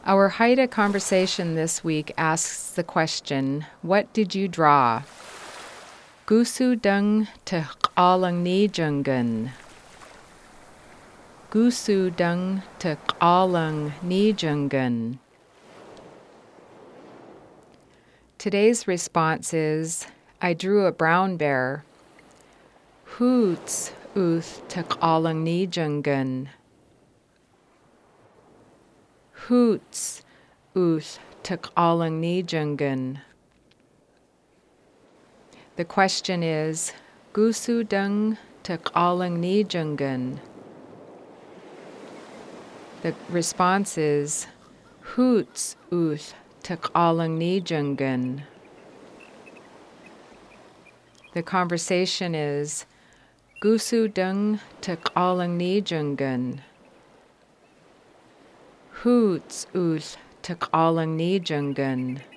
Our Haida conversation this week asks the question, what did you draw? Gusu dung te qalang ni jungun. Gusu dung te qalang ni jungun. Today's response is, I drew a brown bear. Hoots uth te qalang ni jungun. Hoots uth te qalang ni jungun. The question is, Gusu dung te qalang ni jungun. The response is, Hoots uth te qalang ni jungun. The conversation is, Gusu dung te qalang ni jungun. Hoots uth te qalang ni jungun.